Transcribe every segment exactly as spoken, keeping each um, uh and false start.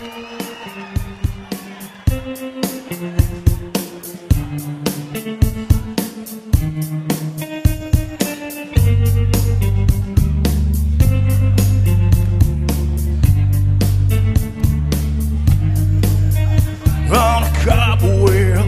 On a cobweb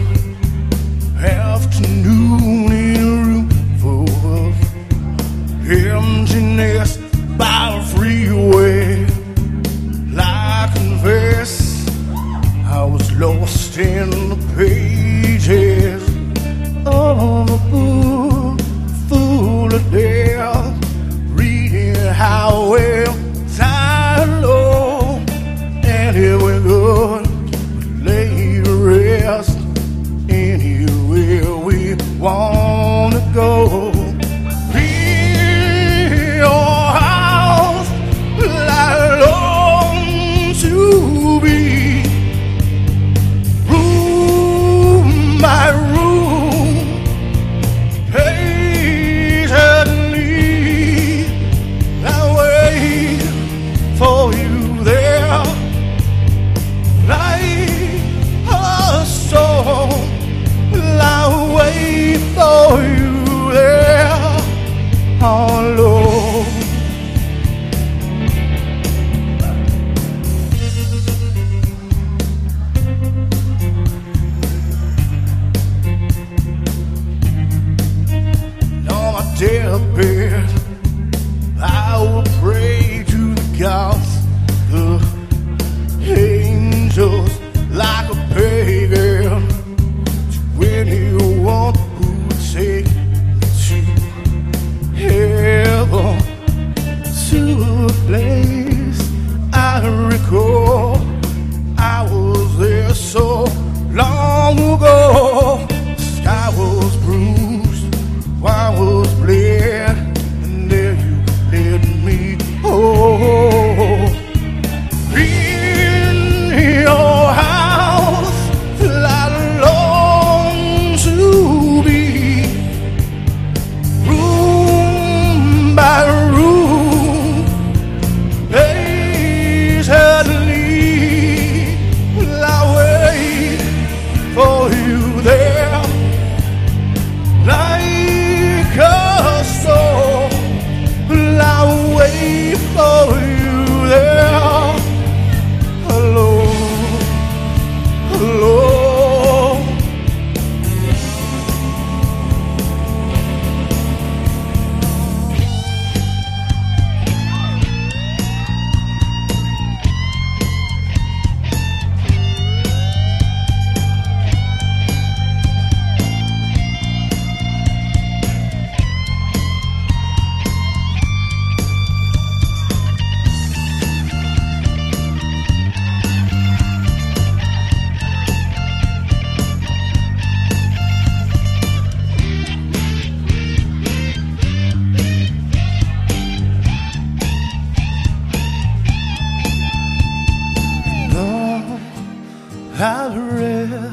afternoon in a room full of emptiness by a freeway. I confess I was lost in the pages of a book full of death, reading how well time low, and here we go, lay to rest anywhere we want to go. In your house, I long to be, room by room, patiently I wait for you there, like a storm. I wait for you there, all alone. On my deathbed, I will pray to the gods, the angels, like a pagan. Anyone who would take me to heaven, to a place I recall. I was there so long ago. The sky was bruised, I was bled, and there you led me home. In your house, I long to be, room by room, patiently I wait for you there, like a storm. I wait for you there, alone, alone. I read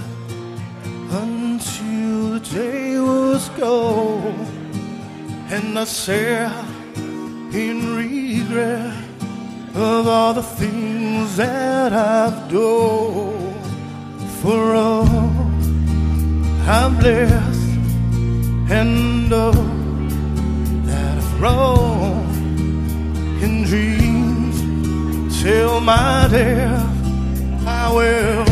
until the day was gone, and I sat in regret of all the things that I've done. For all I'm blessed and all that I've wrong in dreams till my death, I will